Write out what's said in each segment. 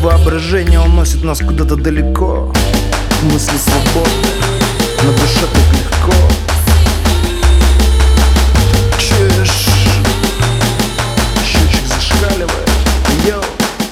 Воображение уносит нас куда-то далеко. Мысли свободны, на душе так легко. Чуешь, счетчик зашкаливает. Йоу.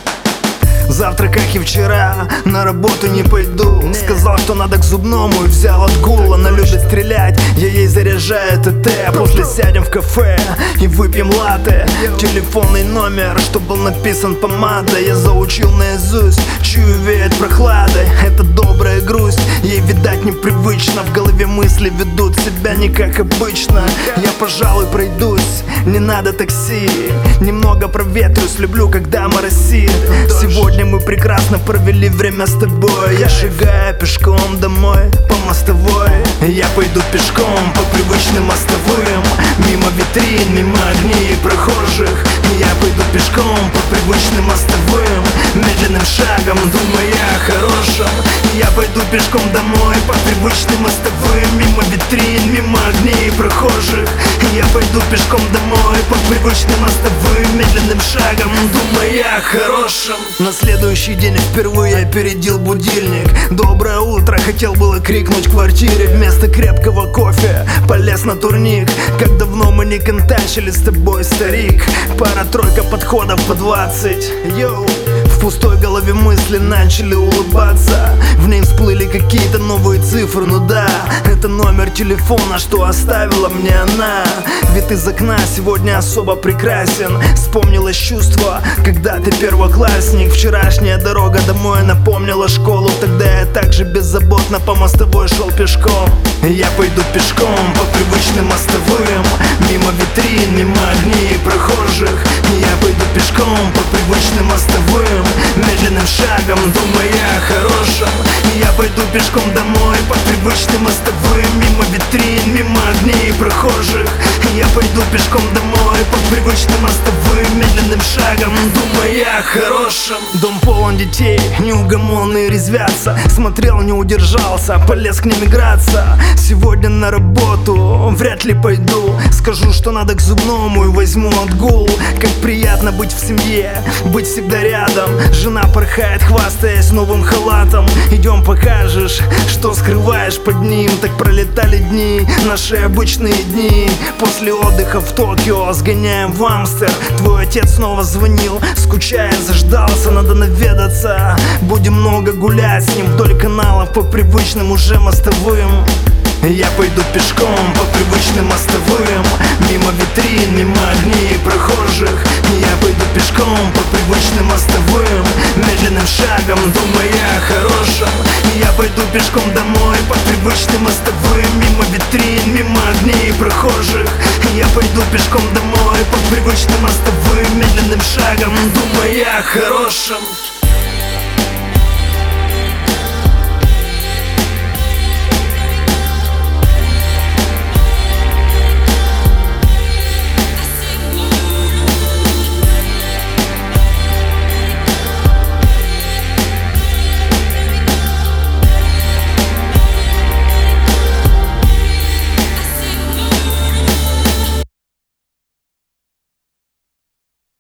Завтра, как и вчера, на работу не пойду. Сказал, что надо к зубному и взял отгул. Она любит стрелять, я ей заряжаю ТТ. После сядем в кафе и выпьем латте. Телефонный номер, что был написан помадой, я заучил наизусть, чую веет прохладой. Это добрая грусть, ей, видать, непривычно. В голове мысли ведут себя не как обычно. Я, пожалуй, пройдусь, не надо такси. Немного проветрюсь, люблю, когда моросит. Сегодня мы прекрасно провели время с тобой. Я шагаю пешком домой по мостовой. Я пойду пешком по привычным мостовым, мимо витрин, мимо огней прохожих. Я пойду пешком по привычным мостовым, медленным шагом, думая о хорошем. Я пойду пешком домой по привычным мостовым, мимо витрин, мимо огней прохожих. Я пойду пешком домой по привычным мостовым, медленным шагом, думая о хорошем. На следующий день впервые опередил будильник. Доброе утро, хотел было крикнуть в квартире. Вместо крепкого кофе полез на турник. Как давно мы не контачили с тобой, старик. Пара-тройка подходов по 20. Йоу. В пустой голове мысли начали улыбаться. В ней всплыли какие-то новые цифры. Ну да, это номер телефона, что оставила мне она. Вид из окна сегодня особо прекрасен. Вспомнилось чувство, когда ты первоклассник. Вчерашняя дорога домой напомнила школу. Тогда я также беззаботно по мостовой шел пешком. Я пойду пешком по привычным мостовым, мимо витрин, мимо огней прохожих. Я пойду пешком по привычным мостовым, медленным шагом, думая о хорошем. Я пойду пешком домой по привычным мостовым, мимо витрин, мимо огней прохожих. Я пойду пешком домой по привычным мостовым, медленным шагом, думая о хорошем. Дом полон детей, неугомонные резвятся. Смотрел, не удержался, полез к ним играться. Сегодня на работу вряд ли пойду. Скажу, что надо к зубному и возьму отгул. Как приятно быть в семье, быть всегда рядом. Жена порхает, хвастаясь новым халатом. Идем, покажешь, что скрываешь под ним. Так пролетали дни, наши обычные дни. После отдыха в Токио сгоняем в Амстер. Твой отец снова звонил, скучая, заждался, надо наведаться. Будем много гулять с ним вдоль каналов по привычным уже мостовым. Я пойду пешком по привычным мостовым, мимо витрин, мимо огней прохожих. Я пойду пешком по привычным мостовым, медленным шагом, думая о хорошем. Я пойду пешком домой по привычным мостовым, мимо витрин, мимо огней прохожих. Я пойду пешком домой по привычным мостовым, медленным шагом, думая о хорошем.